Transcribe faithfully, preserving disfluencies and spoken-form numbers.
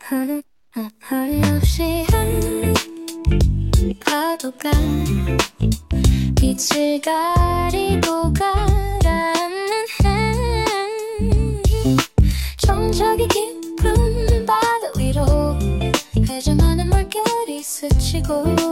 한없이 파도가 빛을 가리고 가라앉는 해 정적이 깊은 바다 위로 회전하는 물결이 스치고